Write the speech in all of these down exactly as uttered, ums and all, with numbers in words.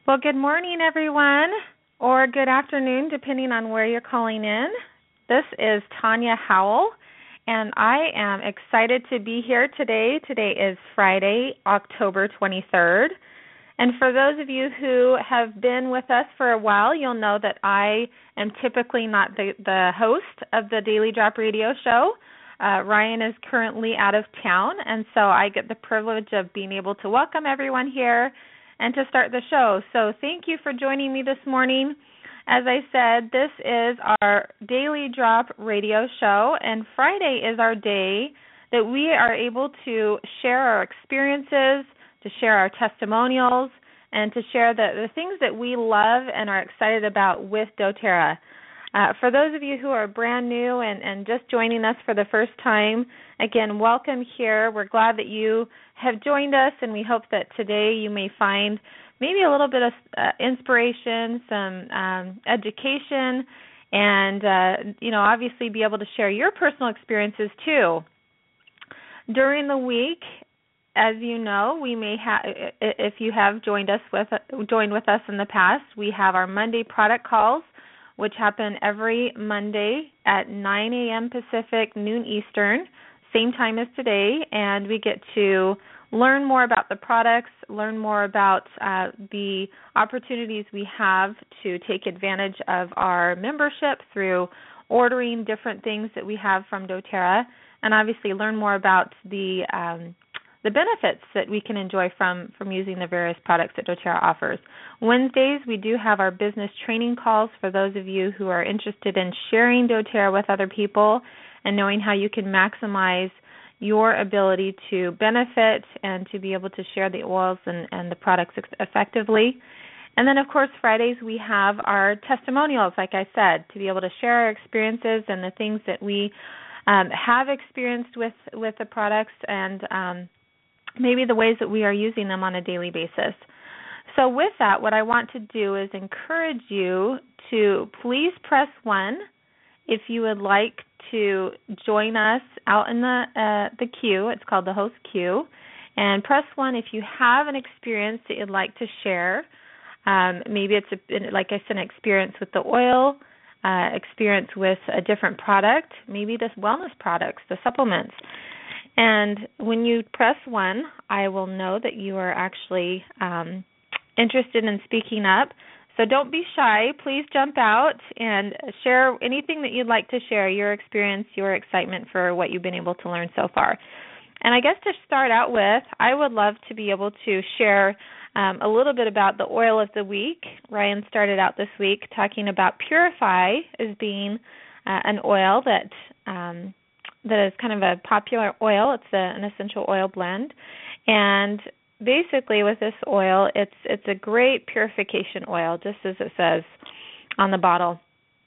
Well, good morning, everyone, or good afternoon, depending on where you're calling in. This is Tanya Howell, and I am excited to be here today. Today is Friday, October twenty-third. And for those of you who have been with us for a while, you'll know that I am typically not the, the host of the Daily Drop Radio Show. Uh, Ryan is currently out of town, and so I get the privilege of being able to welcome everyone here and to start the show. So thank you for joining me this morning. As I said, this is our Daily Drop Radio Show, and Friday is our day that we are able to share our experiences, to share our testimonials, and to share the, the things that we love and are excited about with doTERRA. Uh, for those of you who are brand new and, and just joining us for the first time, again, welcome here. We're glad that you have joined us, and we hope that today you may find maybe a little bit of uh, inspiration, some um, education, and, uh, you know, obviously be able to share your personal experiences too. During the week, as you know, we may have, if you have joined us with joined with us in the past, we have our Monday product calls, which happen every Monday at nine a.m. Pacific, noon Eastern, same time as today, and we get to learn more about the products, learn more about uh, the opportunities we have to take advantage of our membership through ordering different things that we have from doTERRA, and obviously learn more about the um, the benefits that we can enjoy from, from using the various products that doTERRA offers. Wednesdays, we do have our business training calls for those of you who are interested in sharing doTERRA with other people and knowing how you can maximize your ability to benefit and to be able to share the oils and, and the products effectively. And then, of course, Fridays we have our testimonials, like I said, to be able to share our experiences and the things that we um, have experienced with, with the products and um, maybe the ways that we are using them on a daily basis. So with that, what I want to do is encourage you to please press one if you would like to join us out in the uh, the queue. It's called the host queue. And press one if you have an experience that you'd like to share. Um, maybe it's, a, like I said, an experience with the oil, uh, experience with a different product, maybe the wellness products, the supplements. And when you press one, I will know that you are actually um, interested in speaking up. So don't be shy. Please jump out and share anything that you'd like to share, your experience, your excitement for what you've been able to learn so far. And I guess to start out with, I would love to be able to share um, a little bit about the oil of the week. Ryan started out this week talking about Purify as being uh, an oil that um, that is kind of a popular oil. It's a, an essential oil blend. And basically with this oil, it's it's a great purification oil, just as it says on the bottle.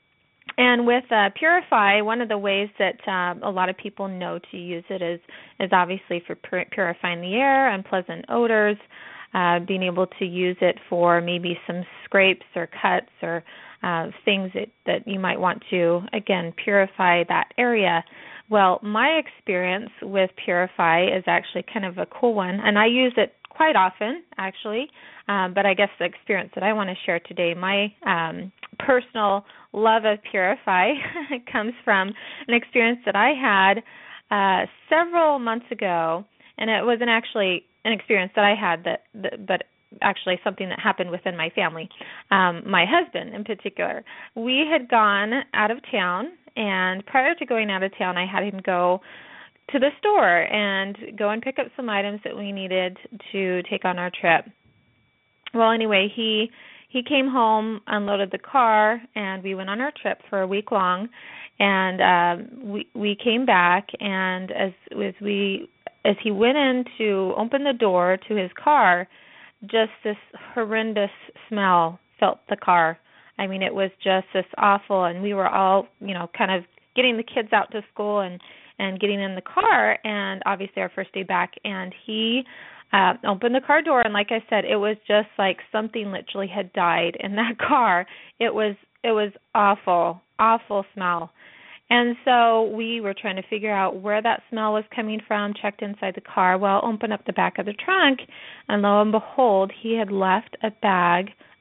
And with uh, Purify, one of the ways that um, a lot of people know to use it is, is obviously for pur- purifying the air, unpleasant odors, uh, being able to use it for maybe some scrapes or cuts or uh, things that, that you might want to, again, purify that area. Well, my experience with Purify is actually kind of a cool one, and I use it quite often, actually, um, but I guess the experience that I want to share today, my um, personal love of Purify comes from an experience that I had uh, several months ago, and it wasn't actually an experience that I had, that, that but actually something that happened within my family. Um, my husband, in particular, we had gone out of town, and prior to going out of town, I had him go to the store and go and pick up some items that we needed to take on our trip. Well, anyway, he he came home, unloaded the car, and we went on our trip for a week long. And um, we we came back, and as as we as he went in to open the door to his car, just this horrendous smell filled the car. I mean, it was just this awful, and we were all, you know, kind of getting the kids out to school and, and getting in the car, and obviously our first day back, and he uh, opened the car door, and like I said, it was just like something literally had died in that car. It was it was awful, awful smell. And so we were trying to figure out where that smell was coming from, checked inside the car. Well, opened up the back of the trunk, and lo and behold, he had left a bag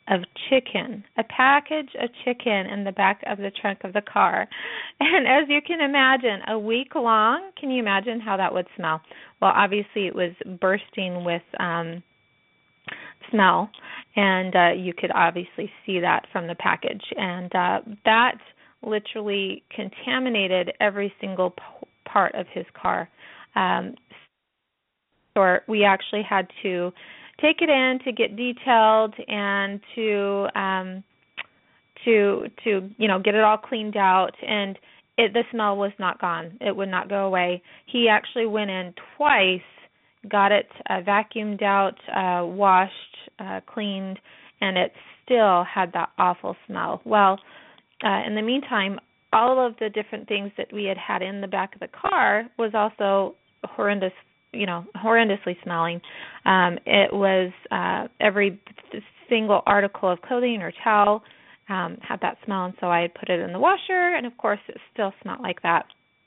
of chicken, a package of chicken in the back of the trunk of the car. And as you can imagine, a week long, can you imagine how that would smell? Well, obviously it was bursting with um, smell, and uh, you could obviously see that from the package. And uh, that literally contaminated every single p- part of his car. Um, so we actually had to take it in to get detailed and to um, to to you know get it all cleaned out, and it, the smell was not gone. It would not go away. He actually went in twice, got it uh, vacuumed out, uh, washed, uh, cleaned, and it still had that awful smell. Well, uh, in the meantime, all of the different things that we had had in the back of the car was also horrendous, you know, horrendously smelling. Um, it was uh, every single article of clothing or towel um, had that smell, and so I had put it in the washer, and of course it still smelled like that.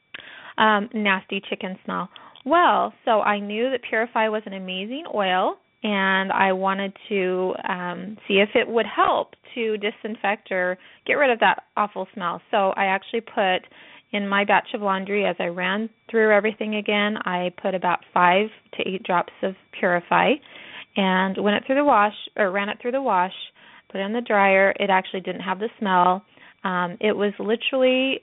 Um, nasty chicken smell. Well, so I knew that Purify was an amazing oil, and I wanted to um, see if it would help to disinfect or get rid of that awful smell. So I actually put in my batch of laundry, as I ran through everything again, I put about five to eight drops of Purify, and when it through the wash, or ran it through the wash, put it in the dryer. It actually didn't have the smell. Um, it was literally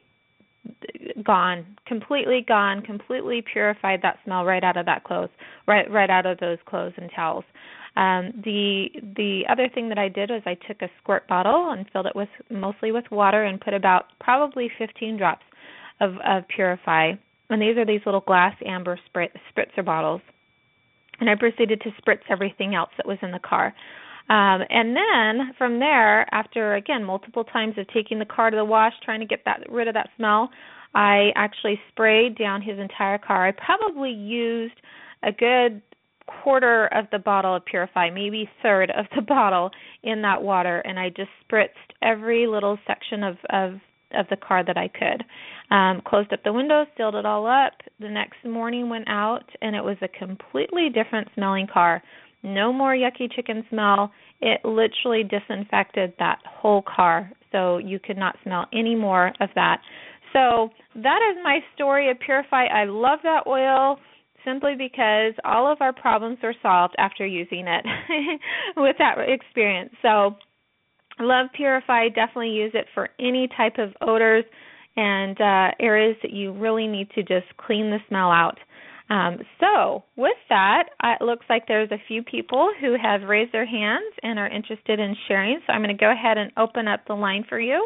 gone, completely gone, completely purified that smell right out of that clothes, right right out of those clothes and towels. Um, the the other thing that I did was I took a squirt bottle and filled it with mostly with water and put about probably fifteen drops of, of Purify. And these are these little glass amber spray, spritzer bottles. And I proceeded to spritz everything else that was in the car. Um, and then from there, after, again, multiple times of taking the car to the wash, trying to get that rid of that smell, I actually sprayed down his entire car. I probably used a good quarter of the bottle of Purify, maybe third of the bottle in that water, and I just spritzed every little section of, of, of the car that I could. Um, closed up the windows, sealed it all up. The next morning went out, and it was a completely different smelling car. No more yucky chicken smell. It literally disinfected that whole car, so you could not smell any more of that. So that is my story of Purify. I love that oil simply because all of our problems are solved after using it with that experience. So love Purify. Definitely use it for any type of odors and uh, areas that you really need to just clean the smell out. Um, so with that, uh, it looks like there's a few people who have raised their hands and are interested in sharing. So I'm going to go ahead and open up the line for you,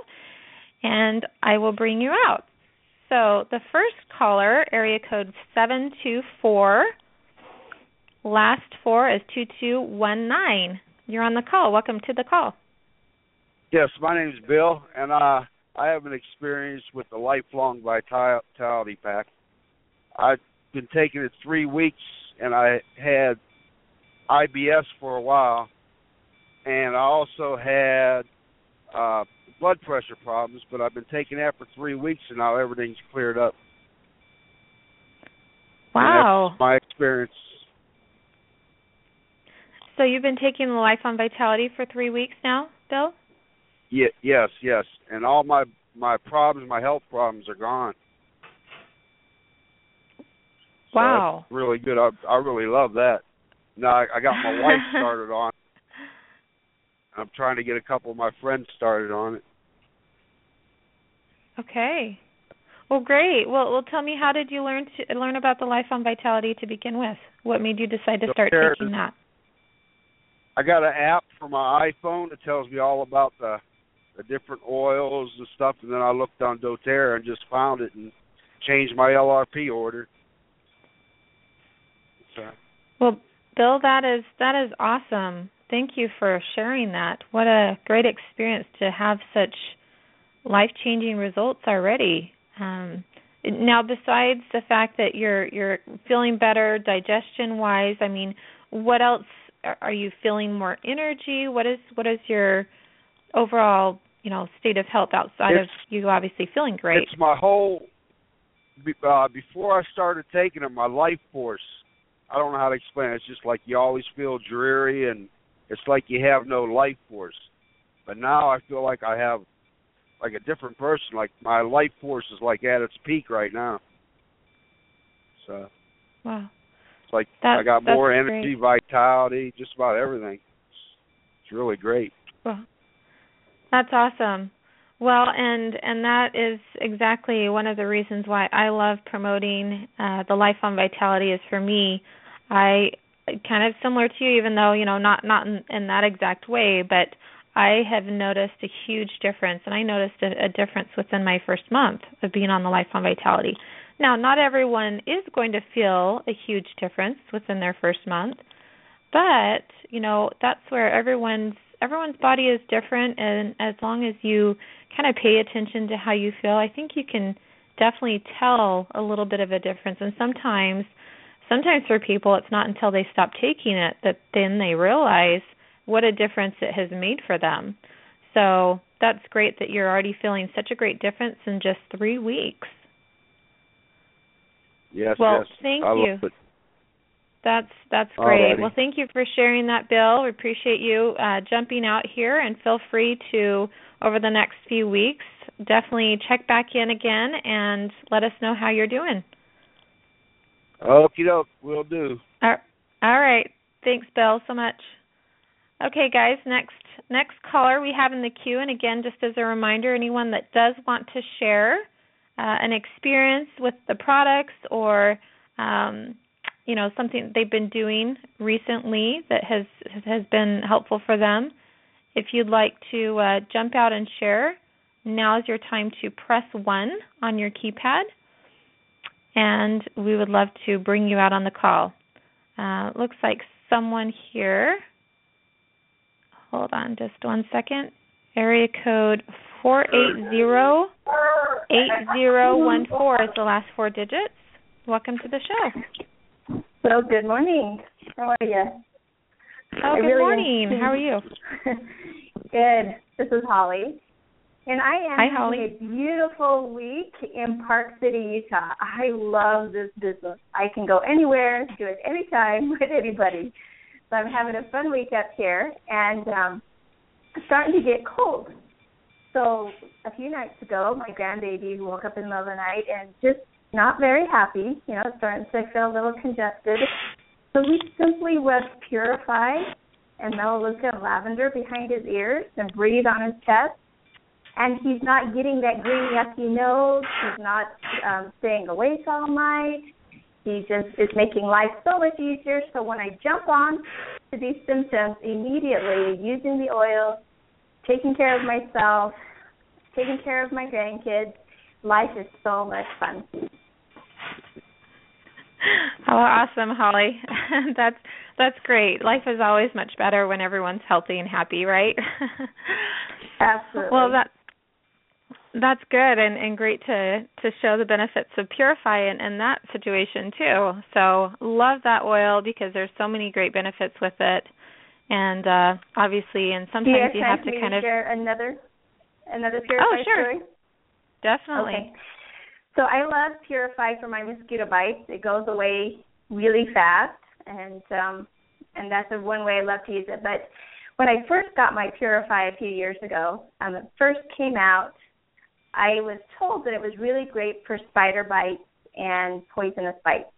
and I will bring you out. So the first caller, area code seven two four, last four is two two one nine. You're on the call. Welcome to the call. Yes, my name is Bill, and uh, I have an experience with the Lifelong Vitality Pack. I've been taking it three weeks, and I had I B S for a while, and I also had uh, blood pressure problems, but I've been taking that for three weeks, and now everything's cleared up. Wow. And that's my experience. So you've been taking the Life on Vitality for three weeks now, Bill? Yeah, yes, yes. And all my, my problems, my health problems are gone. So wow. That's really good. I, I really love that. Now, I, I got my wife started on it. I'm trying to get a couple of my friends started on it. Okay. Well, great. Well, well, tell me, how did you learn to learn about the Life on Vitality to begin with? What made you decide to start doTERRA, taking that? I got an app for my iPhone that tells me all about the the different oils and stuff, and then I looked on doTERRA and just found it and changed my L R P order. So. Well, Bill, that is that is awesome. Thank you for sharing that. What a great experience to have such life-changing results already. Um, now, besides the fact that you're you're feeling better digestion-wise, I mean, what else are you feeling? More energy? What is what is your overall, you know, state of health outside it's, of you obviously feeling great? It's my whole. Uh, before I started taking it, my life force. I don't know how to explain it. It's just like you always feel dreary, and it's like you have no life force. But now I feel like I have like a different person. Like my life force is like at its peak right now. So wow, it's like that, I got more energy, great. vitality, just about everything. It's really great. Well, that's awesome. Well, and and that is exactly one of the reasons why I love promoting uh, the Life on Vitality. Is for me, I kind of similar to you, even though you know not not in, in that exact way, but I have noticed a huge difference, and I noticed a, a difference within my first month of being on the Life on Vitality. Now, not everyone is going to feel a huge difference within their first month, but you know that's where everyone's everyone's body is different, and as long as you kind of pay attention to how you feel, I think you can definitely tell a little bit of a difference. And sometimes, sometimes for people, it's not until they stop taking it that then they realize what a difference it has made for them. So that's great that you're already feeling such a great difference in just three weeks. Yes, well, yes. thank I you. love it. That's that's great. Alrighty. Well, thank you for sharing that, Bill. We appreciate you uh, jumping out here, and feel free to, over the next few weeks, definitely check back in again and let us know how you're doing. Okie doke, will do. All right. Thanks, Bill, so much. Okay, guys, next next caller we have in the queue, and again, just as a reminder, anyone that does want to share uh, an experience with the products or um, you know, something they've been doing recently that has has been helpful for them. If you'd like to uh, jump out and share, now is your time to press one on your keypad, and we would love to bring you out on the call. Uh, looks like someone here. Hold on just one second. Area code four eight zero, eight zero one four is the last four digits. Welcome to the show. So good morning. How are you? Oh, good really morning. Am- How are you? Good. This is Holly. And I am Hi, Holly. having a beautiful week in Park City, Utah. I love this business. I can go anywhere, do it anytime with anybody. So I'm having a fun week up here, and um, it's starting to get cold. So a few nights ago, my grandbaby woke up in the middle of the night and just not very happy, you know, starting to feel a little congested. So we simply rubbed Purify and Melaleuca lavender behind his ears and breathe on his chest. And he's not getting that green yucky nose. He's not um, staying awake all night. He just is making life so much easier. So when I jump on to these symptoms, immediately using the oil, taking care of myself, taking care of my grandkids, life is so much fun. Oh, awesome, Holly. that's that's great. Life is always much better when everyone's healthy and happy, right? Absolutely. Well, that that's good and, and great to, to show the benefits of Purify in, in that situation too. So love that oil because there's so many great benefits with it, and uh, obviously, and sometimes you, you have to kind to of share another another Purify oh sure story? Definitely. Okay. So I love Purify for my mosquito bites. It goes away really fast, and um, and that's the one way I love to use it. But when I first got my Purify a few years ago, um, it first came out, I was told that it was really great for spider bites and poisonous bites.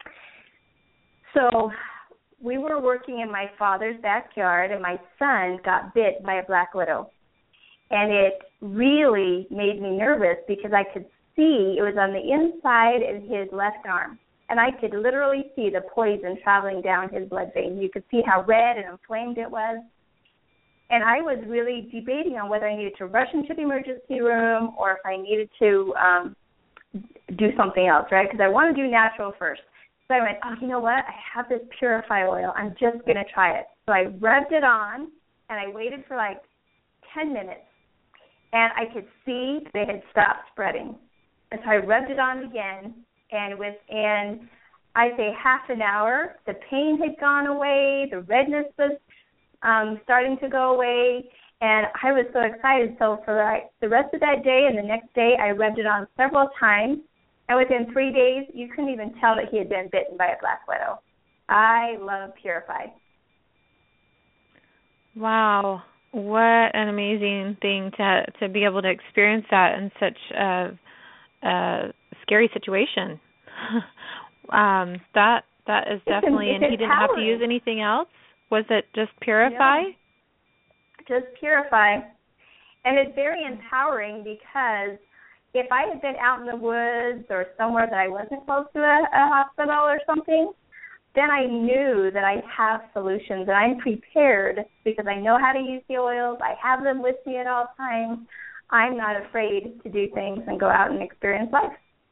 So we were working in my father's backyard, and my son got bit by a black widow. And it really made me nervous because I could see it was on the inside of his left arm. And I could literally see the poison traveling down his blood vein. You could see how red and inflamed it was. And I was really debating on whether I needed to rush into the emergency room or if I needed to um, do something else, right? Because I want to do natural first. So I went, oh, you know what? I have this Purify oil. I'm just going to try it. So I rubbed it on, and I waited for like ten minutes. And I could see they had stopped spreading. And so I rubbed it on again, and within, I'd say, half an hour, the pain had gone away, the redness was um, starting to go away, and I was so excited. So for the rest of that day and the next day, I rubbed it on several times, and within three days, you couldn't even tell that he had been bitten by a black widow. I love Purify. Wow. what an amazing thing to to be able to experience that in such a, a scary situation. um, that that is definitely, it's and he didn't have to use empowering. anything else? Was it just Purify? No, just Purify. And it's very empowering because if I had been out in the woods or somewhere that I wasn't close to a, a hospital or something, then I knew that I have solutions and I'm prepared because I know how to use the oils. I have them with me at all times. I'm not afraid to do things and go out and experience life.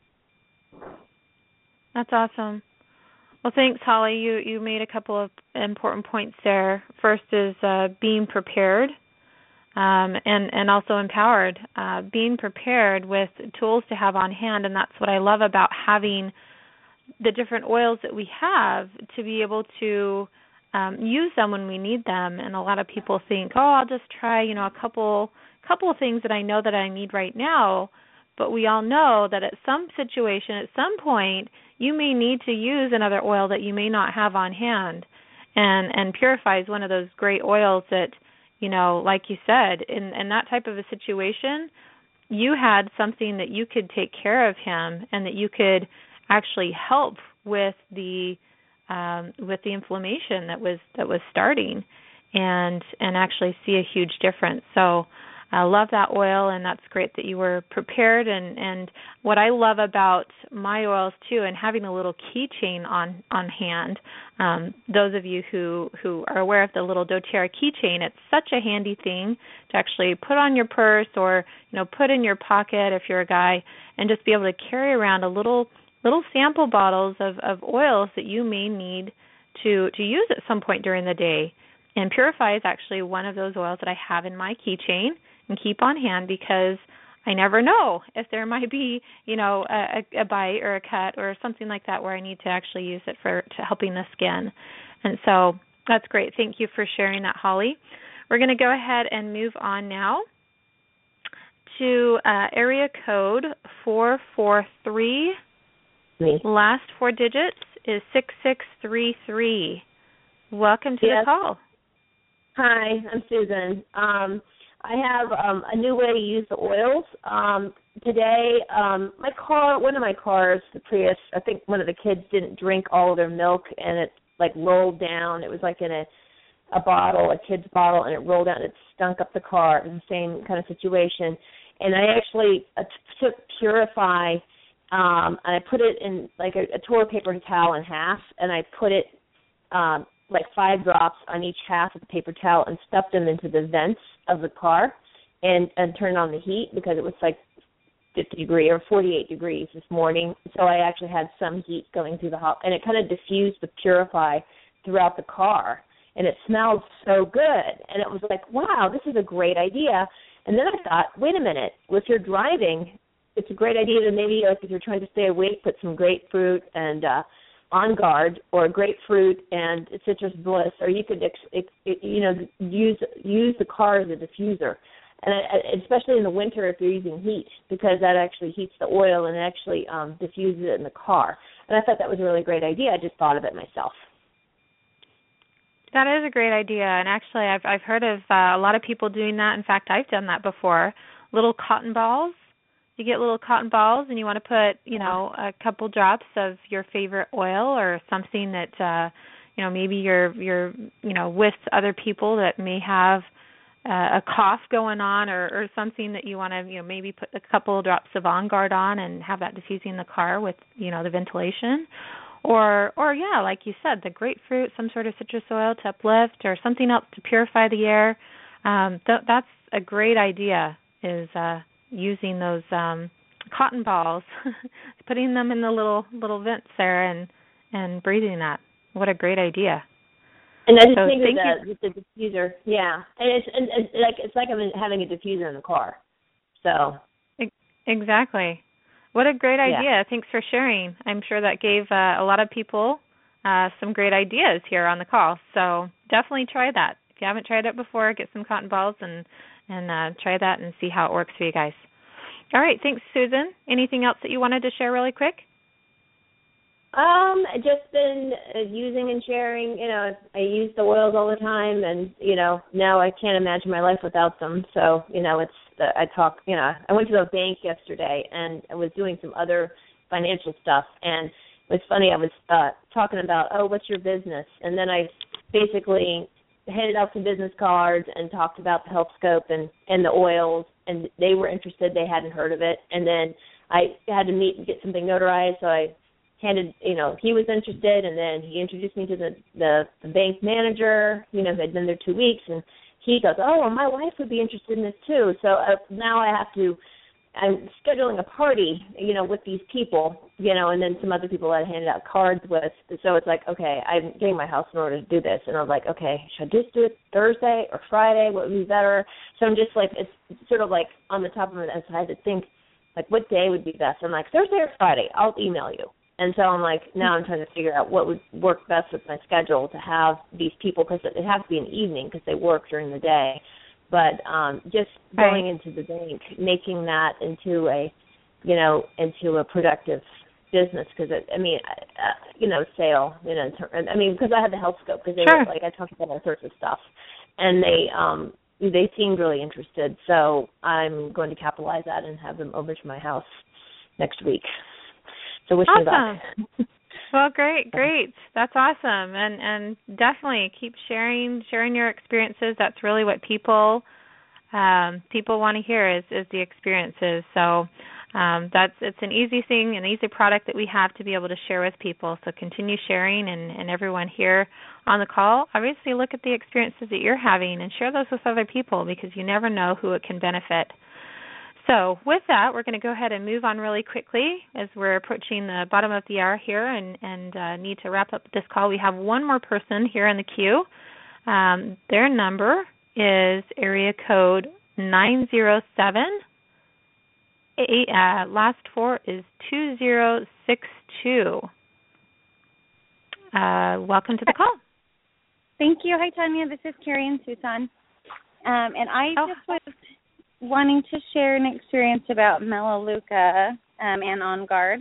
That's awesome. Well, thanks, Holly. You you made a couple of important points there. First is uh, being prepared um, and, and also empowered. Uh, being prepared with tools to have on hand, and that's what I love about having the different oils that we have to be able to um, use them when we need them. And a lot of people think, oh, I'll just try, you know, a couple couple of things that I know that I need right now. But we all know that at some situation, at some point, you may need to use another oil that you may not have on hand. And and Purify is one of those great oils that, you know, like you said, in, in that type of a situation, you had something that you could take care of him and that you could actually help with the um, with the inflammation that was that was starting, and and actually see a huge difference. So I love that oil, and that's great that you were prepared. And, and what I love about my oils too, and having a little keychain on on hand. Um, those of you who, who are aware of the little doTERRA keychain, it's such a handy thing to actually put on your purse or, you know, put in your pocket if you're a guy, and just be able to carry around a little little sample bottles of, of oils that you may need to, to use at some point during the day. And Purify is actually one of those oils that I have in my keychain and keep on hand because I never know if there might be, you know, a, a bite or a cut or something like that where I need to actually use it for to helping the skin. And so that's great. Thank you for sharing that, Holly. We're going to go ahead and move on now to uh, area code four four three. Me. Last four digits is six six three three. Welcome to Yes. the call. Hi, I'm Susan. Um, I have um, a new way to use the oils. Um, today, um, my car, one of my cars, the Prius, I think one of the kids didn't drink all of their milk, and it like rolled down. It was like in a a bottle, a kid's bottle, and it rolled down. And it stunk up the car. It was the same kind of situation. And I actually uh, took Purify. Um, and I put it in like a, a toilet paper towel in half, and I put it um, like five drops on each half of the paper towel and stuffed them into the vents of the car and, and turned on the heat because it was like fifty degrees or forty-eight degrees this morning. So I actually had some heat going through the hot, and it kind of diffused the Purify throughout the car. And it smelled so good. And it was like, wow, this is a great idea. And then I thought, wait a minute, if you're driving, it's a great idea to maybe, like, if you're trying to stay awake, put some grapefruit and uh, On Guard, or grapefruit and citrus bliss, or you could, ex, ex, you know, use use the car as a diffuser, and I, especially in the winter if you're using heat, because that actually heats the oil and actually um, diffuses it in the car. And I thought that was a really great idea. I just thought of it myself. That is a great idea, and actually I've I've heard of uh, a lot of people doing that. In fact, I've done that before. Little cotton balls. You get little cotton balls, and you want to put, you know, a couple drops of your favorite oil or something that, uh, you know, maybe you're you're you know with other people that may have uh, a cough going on, or, or something that you want to, you know, maybe put a couple of drops of On Guard on and have that diffusing the car with, you know, the ventilation. Or, or yeah, like you said, the grapefruit, some sort of citrus oil to uplift, or something else to purify the air. Um, th- that's a great idea, is uh, using those um, cotton balls, putting them in the little little vents there and, and breathing that. What a great idea. And I just so think thank of the, with the diffuser, yeah. And it's, and it's like it's like I'm having a diffuser in the car. So exactly. What a great idea. Yeah. Thanks for sharing. I'm sure that gave uh, a lot of people uh, some great ideas here on the call. So definitely try that. If you haven't tried it before, get some cotton balls and, and uh, try that and see how it works for you guys. All right. Thanks, Susan. Anything else that you wanted to share really quick? Um, just been uh, using and sharing. You know, I use the oils all the time, and you know, now I can't imagine my life without them. So, you know, it's the, I talk. You know, I went to the bank yesterday, and I was doing some other financial stuff, and it was funny. I was uh, talking about, oh, what's your business, and then I basically handed out some business cards and talked about the Health Scope and and the oils, and they were interested. They hadn't heard of it, and then I had to meet and get something notarized, so I handed, you know, he was interested, and then he introduced me to the, the, the bank manager, you know, who had been there two weeks, and he goes, oh, well, my wife would be interested in this too. So uh, now I have to, I'm scheduling a party, you know, with these people, you know, and then some other people that I handed out cards with. So it's like, okay, I'm getting my house in order to do this. And I'm like, okay, should I just do it Thursday or Friday? What would be better? So I'm just like, it's sort of like on the top of my head, so I had to think, like, what day would be best? I'm like, Thursday or Friday? I'll email you. And so I'm like, now I'm trying to figure out what would work best with my schedule to have these people, because it has to be an evening because they work during the day. But um, just going right. into the bank, making that into a, you know, into a productive business, because, I mean, uh, you know, sale, you know, I mean, because I had the Health Scope, because they sure. were, like, I talked about all sorts of stuff. And they um, they seemed really interested. So I'm going to capitalize that and have them over to my house next week. So wish me Awesome. luck. Well, great, great. That's awesome. And and definitely keep sharing sharing your experiences. That's really what people um, people want to hear is, is the experiences. So um, that's it's an easy thing, an easy product that we have to be able to share with people. So continue sharing, and, and everyone here on the call, obviously look at the experiences that you're having and share those with other people, because you never know who it can benefit. So with that, we're going to go ahead and move on really quickly as we're approaching the bottom of the hour here and, and uh, need to wrap up this call. We have one more person here in the queue. Um, their number is area code nine zero seven. Eight, uh, last four is two zero six two. Uh, welcome to the call. Thank you. Hi, Tanya. This is Carrie in Tucson. Um, and I oh. just was wanting to share an experience about Melaleuca um, and On Guard.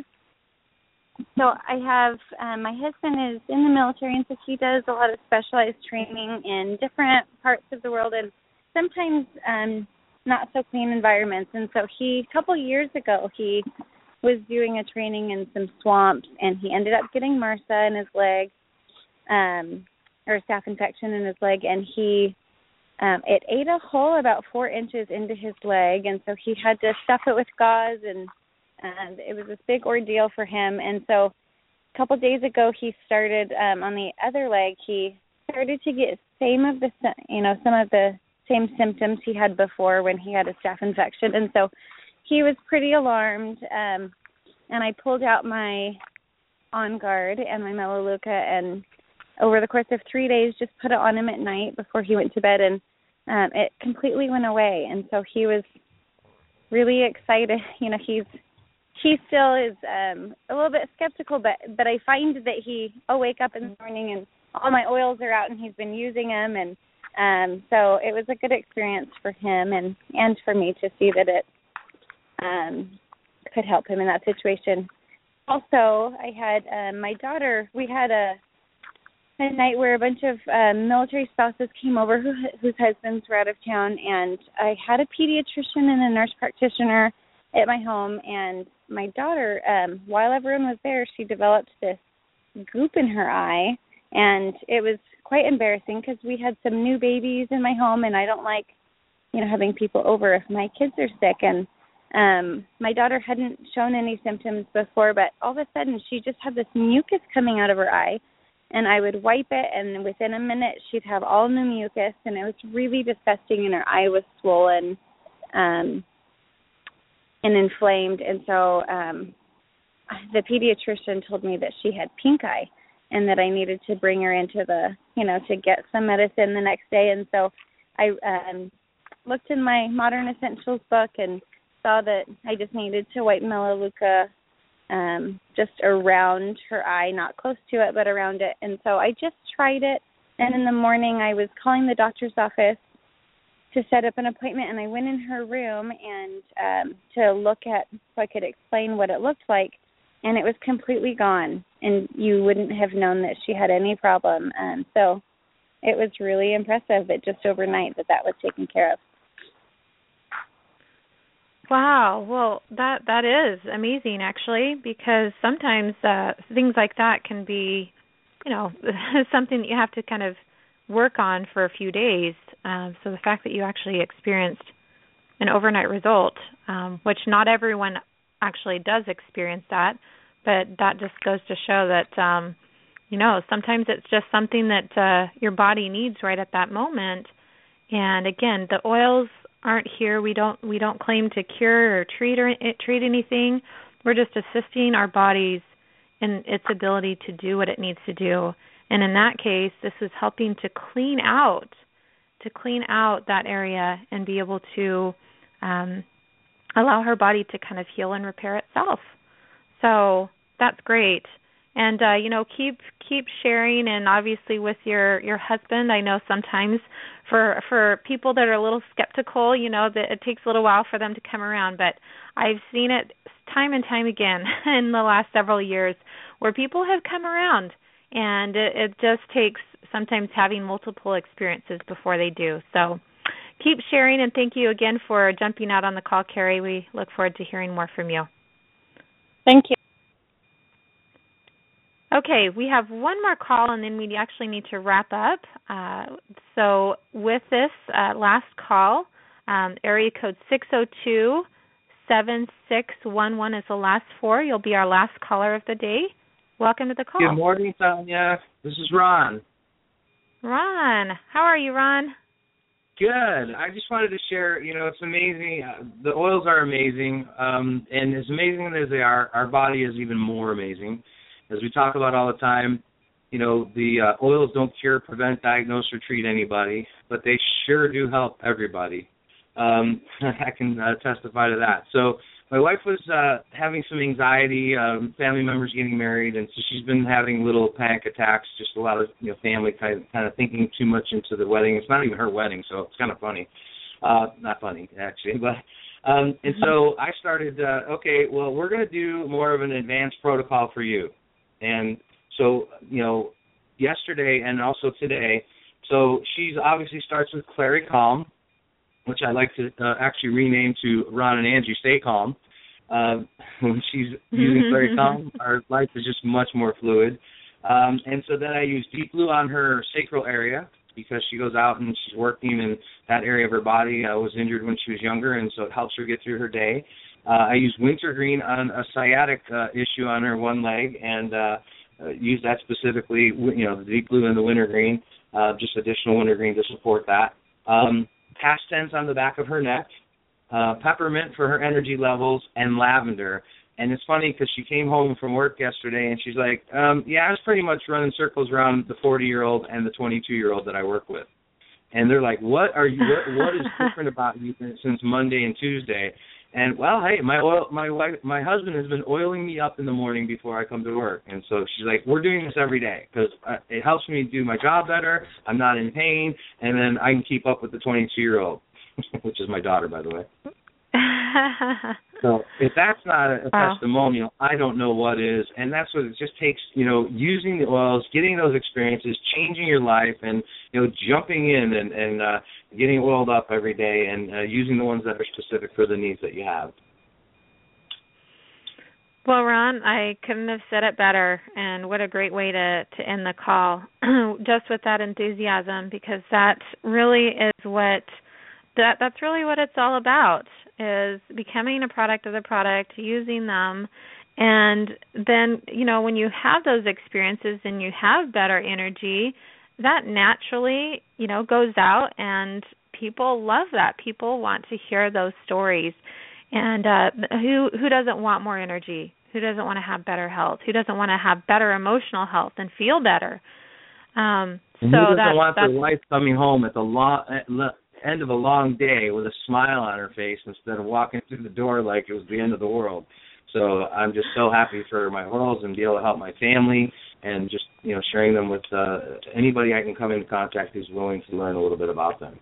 So I have, um, my husband is in the military, and so he does a lot of specialized training in different parts of the world, and sometimes um, not so clean environments. And so he, a couple years ago, he was doing a training in some swamps, and he ended up getting MRSA in his leg, um, or a staph infection in his leg, and he Um, it ate a hole about four inches into his leg, and so he had to stuff it with gauze, and, and it was this big ordeal for him. And so a couple of days ago, he started um, on the other leg. He started to get same of the you know some of the same symptoms he had before when he had a staph infection, and so he was pretty alarmed. Um, and I pulled out my On Guard and my Melaleuca, and over the course of three days, just put it on him at night before he went to bed, and um, it completely went away. And so he was really excited. You know, he's he still is um, a little bit skeptical, but but I find that he I'll wake up in the morning and all my oils are out, and he's been using them, and um, so it was a good experience for him and and for me to see that it um, could help him in that situation. Also, I had um, my daughter. We had a a night where a bunch of um, military spouses came over who, whose husbands were out of town, and I had a pediatrician and a nurse practitioner at my home, and my daughter, um, while everyone was there, she developed this goop in her eye, and it was quite embarrassing because we had some new babies in my home, and I don't like, you know, having people over if my kids are sick, and um, my daughter hadn't shown any symptoms before, but all of a sudden she just had this mucus coming out of her eye. And I would wipe it, and within a minute, she'd have all new mucus, and it was really disgusting, and her eye was swollen um, and inflamed. And so um, the pediatrician told me that she had pink eye and that I needed to bring her into the, you know, to get some medicine the next day. And so I um, looked in my Modern Essentials book and saw that I just needed to wipe Melaleuca Um, just around her eye, not close to it, but around it. And so I just tried it, and in the morning I was calling the doctor's office to set up an appointment, and I went in her room and um, to look at, so I could explain what it looked like, and it was completely gone. and you wouldn't have known that she had any problem. And so it was really impressive that just overnight that that was taken care of. Wow. Well, that that is amazing, actually, because sometimes uh, things like that can be, you know, something that you have to kind of work on for a few days. Um, so the fact that you actually experienced an overnight result, um, which not everyone actually does experience that, but that just goes to show that, um, you know, sometimes it's just something that uh, your body needs right at that moment. And again, the oils aren't here. We don't we don't claim to cure or treat or treat anything. We're just assisting our bodies in its ability to do what it needs to do. And in that case, this is helping to clean out, to clean out that area and be able to um, allow her body to kind of heal and repair itself. So that's great. And uh, you know, keep keep sharing, and obviously with your, your husband. I know sometimes for for people that are a little skeptical, you know, that it takes a little while for them to come around. But I've seen it time and time again in the last several years where people have come around, and it, it just takes sometimes having multiple experiences before they do. So keep sharing, and thank you again for jumping out on the call, Carrie. We look forward to hearing more from you. Thank you. Okay, we have one more call, and then we actually need to wrap up. Uh, so with this uh, last call, um, area code six oh two, seven six one one is the last four. You'll be our last caller of the day. Welcome to the call. Good morning, Tanya. This is Ron. Ron, how are you, Ron? Good. I just wanted to share, you know, it's amazing. Uh, the oils are amazing, um, and as amazing as they are, our body is even more amazing. As we talk about all the time, you know, the uh, oils don't cure, prevent, diagnose, or treat anybody, but they sure do help everybody. Um, I can uh, testify to that. So my wife was uh, having some anxiety, um, family members getting married, and so she's been having little panic attacks, just a lot of, you know, family kind of, kind of thinking too much into the wedding. It's not even her wedding, so it's kind of funny. Uh, not funny, actually, but... Um, and so I started, uh, okay, well, we're going to do more of an advanced protocol for you. And so, you know, yesterday and also today, so she's obviously starts with Clary Calm, which I like to uh, actually rename to Ron and Angie Stay Calm. Uh, when she's using Clary Calm, our life is just much more fluid. Um, and so then I use Deep Blue on her sacral area because she goes out and she's working in that area of her body. I was injured when she was younger, and so it helps her get through her day. Uh, I use wintergreen on a sciatic uh, issue on her one leg, and uh, uh, use that specifically, you know, the Deep Blue and the wintergreen, uh, just additional wintergreen to support that. Um, past tense on the back of her neck, uh, peppermint for her energy levels, and lavender. And it's funny because she came home from work yesterday, and she's like, um, yeah, I was pretty much running circles around the forty-year-old and the twenty-two-year-old that I work with. And they're like, what are you? What, what is different about you since Monday and Tuesday? And well, hey, my oil, my wife, my husband has been oiling me up in the morning before I come to work, and so she's like, we're doing this every day because it helps me do my job better. I'm not in pain, and then I can keep up with the twenty-two-year-old, which is my daughter, by the way. So if that's not a, a wow. testimonial, I don't know what is. And that's what it just takes, you know, using the oils, getting those experiences, changing your life, and, you know, jumping in and, and uh, getting oiled up every day and uh, using the ones that are specific for the needs that you have. Well, Ron, I couldn't have said it better, and what a great way to, to end the call, just with that enthusiasm, because that really is what, that that's really what it's all about, is becoming a product of the product, using them, and then, you know, when you have those experiences and you have better energy, that naturally, you know, goes out, and people love that. People want to hear those stories. And uh, who who doesn't want more energy? Who doesn't want to have better health? Who doesn't want to have better emotional health and feel better? Um, so and who doesn't that, want that's, their wife coming home at the long, at the end of a long day with a smile on her face instead of walking through the door like it was the end of the world? So I'm just so happy for my oils and be able to help my family and just, you know, sharing them with uh, anybody I can come into contact who's willing to learn a little bit about them.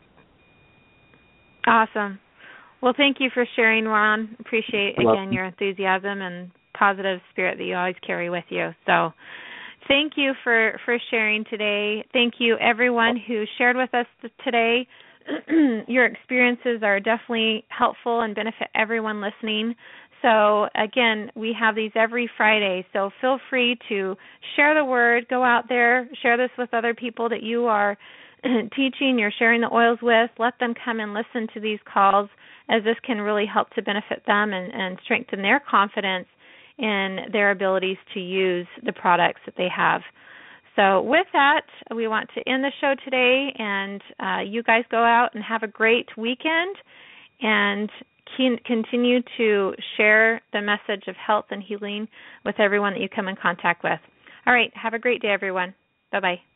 Awesome. Well, thank you for sharing, Ron. Appreciate, again, your enthusiasm and positive spirit that you always carry with you. So thank you for, for sharing today. Thank you, everyone who shared with us today. Your experiences are definitely helpful and benefit everyone listening. So, again, we have these every Friday, so feel free to share the word, go out there, share this with other people that you are teaching, you're sharing the oils with. Let them come and listen to these calls, as this can really help to benefit them and, and strengthen their confidence in their abilities to use the products that they have. So with that, we want to end the show today, and uh, you guys go out and have a great weekend and continue to share the message of health and healing with everyone that you come in contact with. All right, have a great day, everyone. Bye-bye.